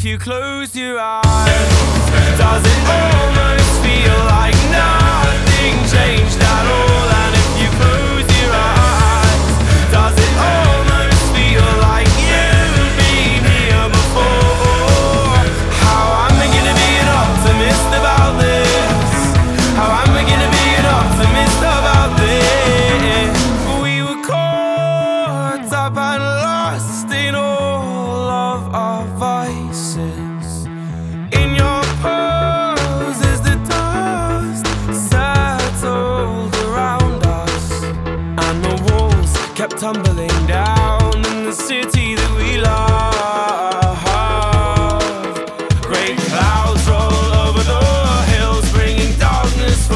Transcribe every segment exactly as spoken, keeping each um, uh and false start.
if you close your eyes, does it almost feel like nothing changed at all? And if you close your eyes, does it almost feel like you've been here before? How am I gonna be an optimist about this? How am I gonna be an optimist about this? We were caught up and lost in all of our vices. In your pose as the dust settled around us, and the walls kept tumbling down in the city that we love. Great clouds roll over the hills, bringing darkness from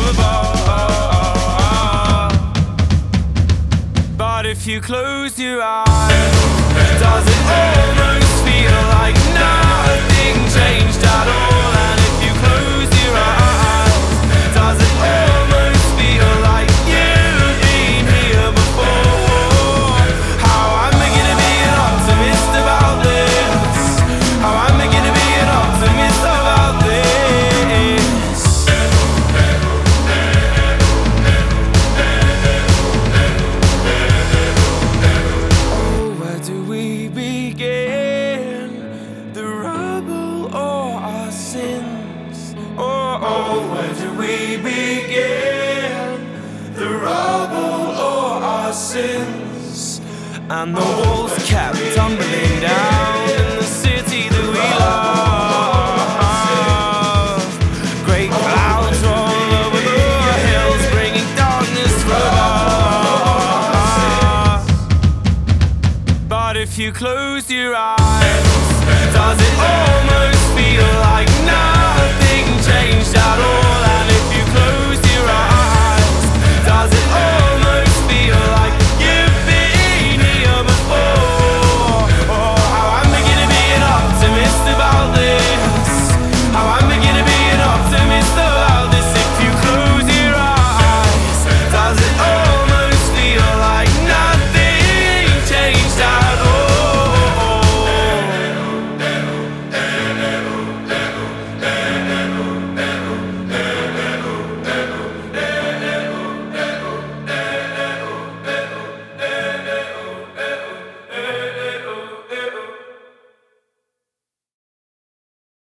above. But if you close your eyes, does it almost feel like nothing changed at all? And if you close your eyes, does it almost feel like you've been here before? How am I gonna be an optimist about this? How am I gonna be an optimist about this? Oh, where do we begin? The rubble or our sins? Oh, oh, where do we begin? The rubble or our sins? And the walls kept tumbling down in the city that we love. Great clouds roll over the hills, bringing darkness from above. But if you close your eyes, does it almost feel like nothing changed at all? And if you close your eyes, does it almost feel like